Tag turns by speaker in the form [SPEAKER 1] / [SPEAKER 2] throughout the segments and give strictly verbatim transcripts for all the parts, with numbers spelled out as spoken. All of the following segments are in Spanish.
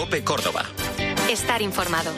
[SPEAKER 1] COPE Córdoba.
[SPEAKER 2] Estar informado.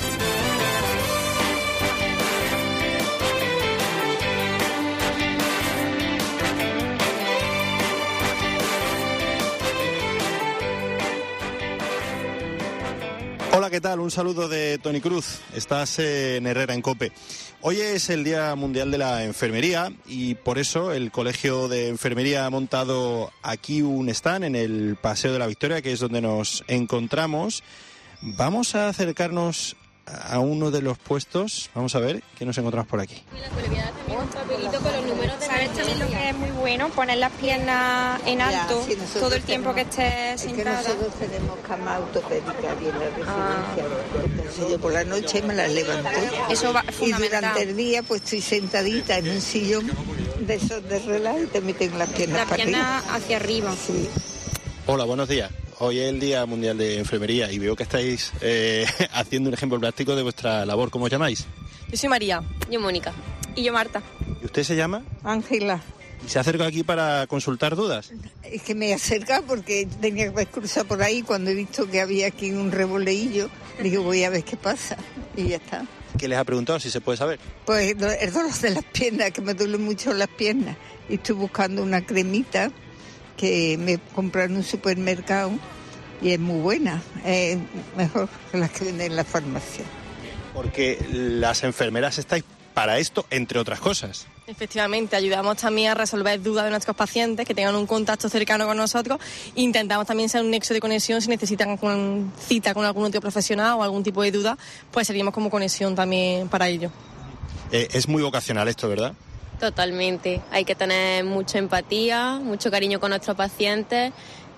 [SPEAKER 3] Hola, ¿qué tal? Un saludo de Toni Cruz. Estás en Herrera en COPE. Hoy es el Día Mundial de la Enfermería y por eso el Colegio de Enfermería ha montado aquí un stand en el Paseo de la Victoria, que es donde nos encontramos. Vamos a acercarnos a uno de los puestos. Vamos a ver qué nos encontramos por aquí.
[SPEAKER 4] Un papelito con los números de ¿Sabes también lo que es muy bueno? Poner las piernas en alto ya, sí, todo el tiempo
[SPEAKER 5] tenemos,
[SPEAKER 4] que estés sentada.
[SPEAKER 5] Es que nosotros tenemos cama ortopédica aquí en la residencia. Ah. Entonces yo por la noche me las levanto.
[SPEAKER 4] Eso va fundamental.
[SPEAKER 5] Y durante el día pues estoy sentadita en un sillón de esos de relax y te meten las piernas
[SPEAKER 4] las
[SPEAKER 5] para
[SPEAKER 4] piernas
[SPEAKER 5] arriba.
[SPEAKER 4] hacia arriba.
[SPEAKER 5] Sí.
[SPEAKER 3] Hola, buenos días. Hoy es el Día Mundial de Enfermería y veo que estáis eh, haciendo un ejemplo práctico de vuestra labor. ¿Cómo os llamáis?
[SPEAKER 6] Yo soy María.
[SPEAKER 4] Yo Mónica.
[SPEAKER 6] Y yo Marta.
[SPEAKER 3] ¿Y usted se llama?
[SPEAKER 5] Ángela.
[SPEAKER 3] ¿Y se acerca aquí para consultar dudas?
[SPEAKER 5] Es que me he acercado porque tenía que cruzar por ahí. Cuando he visto que había aquí un revoleillo, digo, voy a ver qué pasa. Y ya está.
[SPEAKER 3] ¿Qué les ha preguntado, si se puede saber?
[SPEAKER 5] Pues el dolor de las piernas, que me duelen mucho las piernas. Y estoy buscando una cremita que me compré en un supermercado y es muy buena, es mejor que las que venden en la farmacia.
[SPEAKER 3] Porque las enfermeras estáis para esto, entre otras cosas.
[SPEAKER 6] Efectivamente, ayudamos también a resolver dudas de nuestros pacientes que tengan un contacto cercano con nosotros. Intentamos también ser un nexo de conexión si necesitan con cita con algún otro profesional o algún tipo de duda, pues seríamos como conexión también para ello.
[SPEAKER 3] Eh, es muy vocacional esto, ¿verdad?
[SPEAKER 7] Totalmente, hay que tener mucha empatía, mucho cariño con nuestros pacientes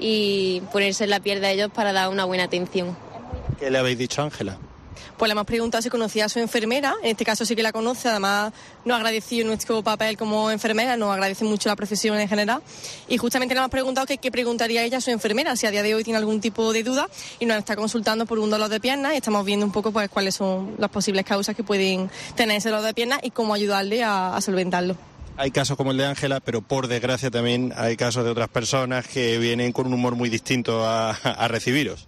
[SPEAKER 7] y ponerse en la piel de ellos para dar una buena atención.
[SPEAKER 3] ¿Qué le habéis dicho a Ángela?
[SPEAKER 6] Pues le hemos preguntado si conocía a su enfermera, en este caso sí que la conoce, además nos ha agradecido nuestro papel como enfermera, nos agradece mucho la profesión en general y justamente le hemos preguntado que qué preguntaría ella a su enfermera, si a día de hoy tiene algún tipo de duda y nos está consultando por un dolor de piernas y estamos viendo un poco pues cuáles son las posibles causas que pueden tener ese dolor de piernas y cómo ayudarle a, a solventarlo.
[SPEAKER 3] Hay casos como el de Ángela, pero por desgracia también hay casos de otras personas que vienen con un humor muy distinto a, a recibiros.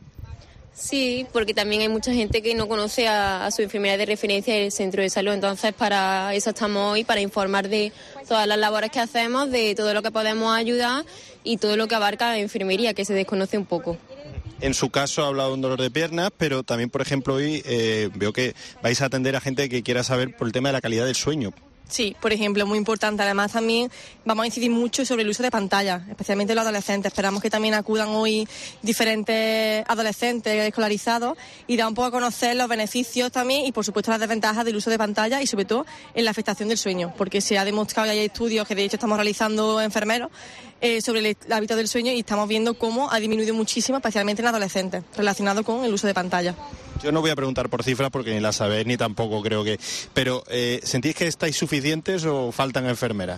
[SPEAKER 7] Sí, porque también hay mucha gente que no conoce a, a su enfermera de referencia del centro de salud, entonces para eso estamos hoy, para informar de todas las labores que hacemos, de todo lo que podemos ayudar y todo lo que abarca la enfermería, que se desconoce un poco.
[SPEAKER 3] En su caso ha hablado de un dolor de piernas, pero también, por ejemplo, hoy eh, veo que vais a atender a gente que quiera saber por el tema de la calidad del sueño.
[SPEAKER 6] Sí, por ejemplo, muy importante. Además, también vamos a incidir mucho sobre el uso de pantallas, especialmente los adolescentes. Esperamos que también acudan hoy diferentes adolescentes escolarizados y dar un poco a conocer los beneficios también y, por supuesto, las desventajas del uso de pantallas y, sobre todo, en la afectación del sueño, porque se ha demostrado y hay estudios que, de hecho, estamos realizando enfermeros eh, sobre el, el hábito del sueño y estamos viendo cómo ha disminuido muchísimo, especialmente en adolescentes, relacionado con el uso de pantallas.
[SPEAKER 3] Yo no voy a preguntar por cifras porque ni las sabéis ni tampoco creo que... Pero, eh, ¿sentís que estáis suficientes o faltan enfermeras?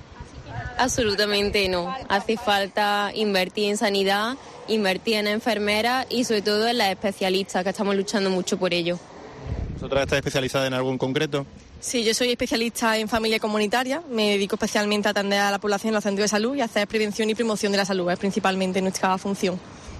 [SPEAKER 7] Absolutamente no. Hace falta invertir en sanidad, invertir en enfermeras y sobre todo en las especialistas, que estamos luchando mucho por ello.
[SPEAKER 3] ¿Vosotras estáis especializadas en algo en concreto?
[SPEAKER 6] Sí, yo soy especialista en familia comunitaria, me dedico especialmente a atender a la población en los centros de salud y a hacer prevención y promoción de la salud, es principalmente nuestra función.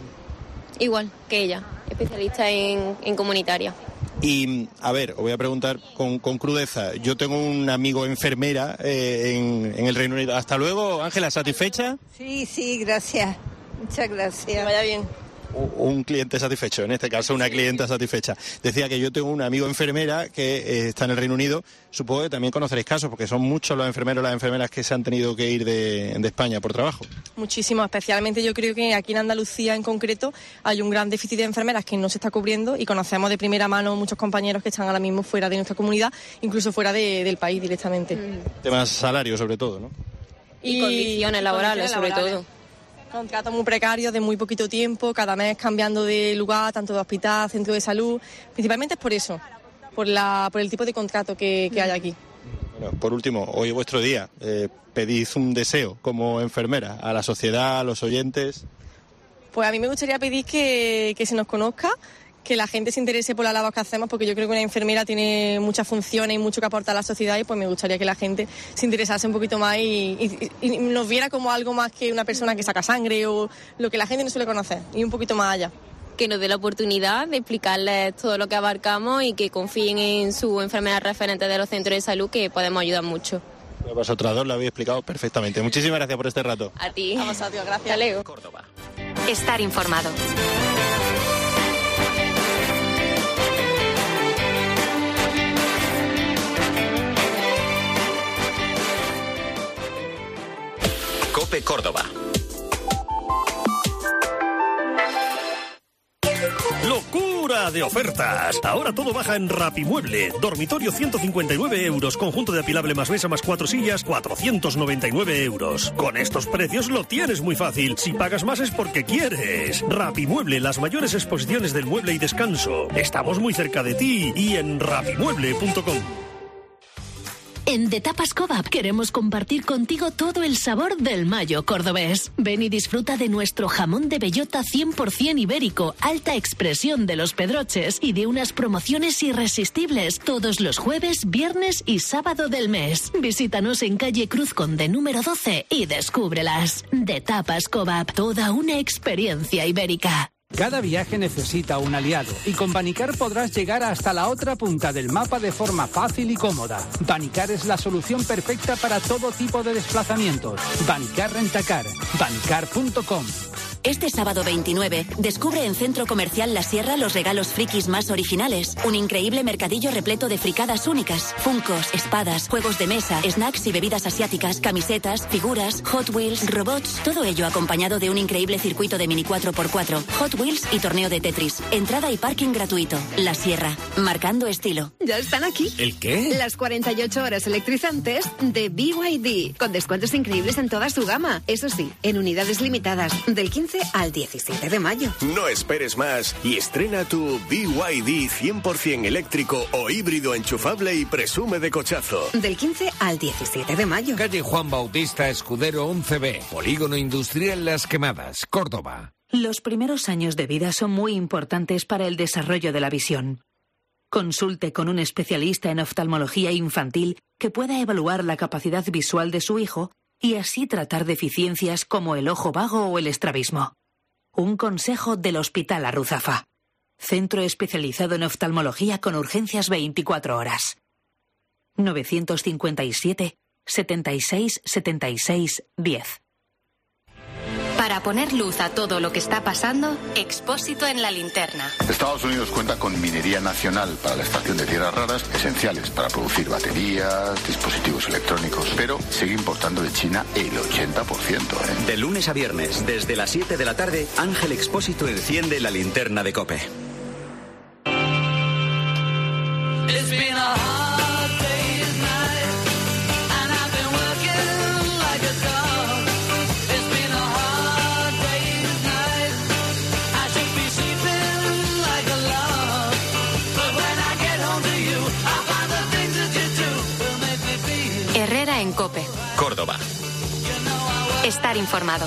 [SPEAKER 7] Igual que ella, especialista en, en comunitaria.
[SPEAKER 3] Y, a ver, os voy a preguntar con, con crudeza. Yo tengo un amigo enfermera eh, en, en el Reino Unido. Hasta luego, Ángela, ¿satisfecha?
[SPEAKER 5] Sí, sí, gracias. Muchas gracias.
[SPEAKER 6] Que vaya bien.
[SPEAKER 3] Un cliente satisfecho, en este caso una clienta satisfecha. Decía que yo tengo un amigo enfermera que eh, está en el Reino Unido. Supongo que también conoceréis casos, porque son muchos los enfermeros y las enfermeras que se han tenido que ir de, de España por trabajo.
[SPEAKER 6] Muchísimo, especialmente yo creo que aquí en Andalucía en concreto hay un gran déficit de enfermeras que no se está cubriendo y conocemos de primera mano muchos compañeros que están ahora mismo fuera de nuestra comunidad, incluso fuera de, del país directamente.
[SPEAKER 3] Mm. Temas salarios sobre todo, ¿no?
[SPEAKER 7] Y, y condiciones laborales, condiciones sobre laborales. todo.
[SPEAKER 6] Contratos muy precarios de muy poquito tiempo, cada mes cambiando de lugar, tanto de hospital, centro de salud. Principalmente es por eso, por la por el tipo de contrato que, que hay aquí.
[SPEAKER 3] Bueno, por último, hoy es vuestro día. Eh, pedís un deseo como enfermera a la sociedad, a los oyentes.
[SPEAKER 6] Pues a mí me gustaría pedir que, que se nos conozca, que la gente se interese por la labor que hacemos, porque yo creo que una enfermera tiene muchas funciones y mucho que aportar a la sociedad y pues me gustaría que la gente se interesase un poquito más y, y, y nos viera como algo más que una persona que saca sangre o lo que la gente no suele conocer, y un poquito más allá.
[SPEAKER 7] que nos dé la oportunidad de explicarles todo lo que abarcamos y que confíen en su enfermedad referente de los centros de salud, que podemos ayudar mucho.
[SPEAKER 3] Pues vosotras dos lo habéis explicado perfectamente. Muchísimas gracias por este rato.
[SPEAKER 7] A ti.
[SPEAKER 6] Vamos a Dios, gracias.
[SPEAKER 7] Hasta luego.
[SPEAKER 3] Córdoba.
[SPEAKER 2] Estar informado.
[SPEAKER 1] COPE Córdoba.
[SPEAKER 8] ¡Locura de ofertas! Ahora todo baja en Rapimueble. Dormitorio ciento cincuenta y nueve euros. Conjunto de apilable más mesa más cuatro sillas, cuatrocientos noventa y nueve euros. Con estos precios lo tienes muy fácil. Si pagas más es porque quieres. Rapimueble, las mayores exposiciones del mueble y descanso. Estamos muy cerca de ti y en rapimueble punto com.
[SPEAKER 9] En De Tapas Cobab queremos compartir contigo todo el sabor del mayo cordobés. Ven y disfruta de nuestro jamón de bellota cien por ciento ibérico, alta expresión de los pedroches y de unas promociones irresistibles todos los jueves, viernes y sábado del mes. Visítanos en calle Cruz Conde número doce y descúbrelas. De Tapas Cobab, toda una experiencia ibérica.
[SPEAKER 10] Cada viaje necesita un aliado y con Banicar podrás llegar hasta la otra punta del mapa de forma fácil y cómoda. Banicar es la solución perfecta para todo tipo de desplazamientos. Banicar Rentacar, banicar punto com.
[SPEAKER 11] Este sábado veintinueve, descubre en Centro Comercial La Sierra los regalos frikis más originales. Un increíble mercadillo repleto de fricadas únicas. Funcos, espadas, juegos de mesa, snacks y bebidas asiáticas, camisetas, figuras, Hot Wheels, robots. Todo ello acompañado de un increíble circuito de mini cuatro por cuatro, Hot Wheels y torneo de Tetris. Entrada y parking gratuito. La Sierra, marcando estilo.
[SPEAKER 12] Ya están aquí.
[SPEAKER 8] ¿El qué?
[SPEAKER 12] Las cuarenta y ocho horas electrizantes de B Y D, con descuentos increíbles en toda su gama. Eso sí, en unidades limitadas, del quince al diecisiete de mayo.
[SPEAKER 1] No esperes más y estrena tu B Y D cien por ciento eléctrico o híbrido enchufable y presume de cochazo.
[SPEAKER 12] Del quince al diecisiete de mayo.
[SPEAKER 13] Calle Juan Bautista Escudero once B, Polígono Industrial Las Quemadas, Córdoba.
[SPEAKER 14] Los primeros años de vida son muy importantes para el desarrollo de la visión. Consulte con un especialista en oftalmología infantil que pueda evaluar la capacidad visual de su hijo y así tratar deficiencias como el ojo vago o el estrabismo. Un consejo del Hospital Arruzafa. Centro especializado en oftalmología con urgencias veinticuatro horas. novecientos cincuenta y siete, setenta y seis, setenta y seis, diez.
[SPEAKER 2] Para poner luz a todo lo que está pasando, Expósito en la linterna.
[SPEAKER 15] Estados Unidos cuenta con minería nacional para la extracción de tierras raras, esenciales para producir baterías, dispositivos electrónicos, pero sigue importando de China el ochenta por ciento. ¿eh?
[SPEAKER 16] De lunes a viernes, desde las siete de la tarde, Ángel Expósito enciende la linterna de COPE.
[SPEAKER 2] Herrera en COPE.
[SPEAKER 1] Córdoba.
[SPEAKER 2] Estar informado.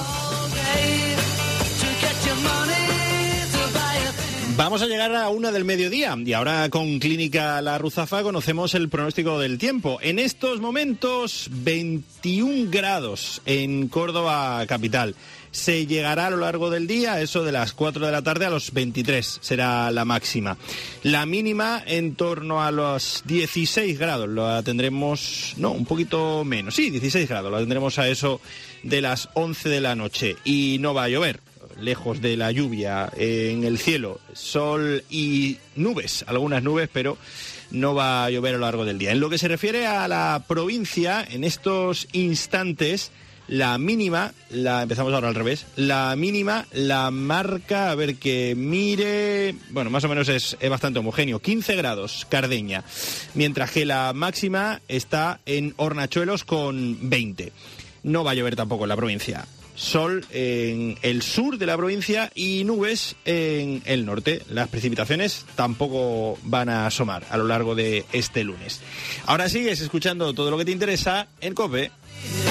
[SPEAKER 3] Vamos a llegar a una del mediodía y ahora con Clínica La Ruzafa conocemos el pronóstico del tiempo. En estos momentos veintiún grados en Córdoba capital. Se llegará a lo largo del día, eso de las cuatro de la tarde a los veintitrés será la máxima. La mínima en torno a los dieciséis grados, la tendremos, no, un poquito menos, sí, dieciséis grados, la tendremos a eso de las once de la noche y no va a llover. Lejos de la lluvia, en el cielo, sol y nubes, algunas nubes, pero no va a llover a lo largo del día. En lo que se refiere a la provincia, en estos instantes, la mínima, la empezamos ahora al revés, la mínima la marca, a ver que mire, bueno, más o menos es, es bastante homogéneo, quince grados, Cardeña, mientras que la máxima está en Hornachuelos con veinte. No va a llover tampoco en la provincia. Sol en el sur de la provincia y nubes en el norte. Las precipitaciones tampoco van a asomar a lo largo de este lunes. Ahora sigues escuchando todo lo que te interesa en COPE.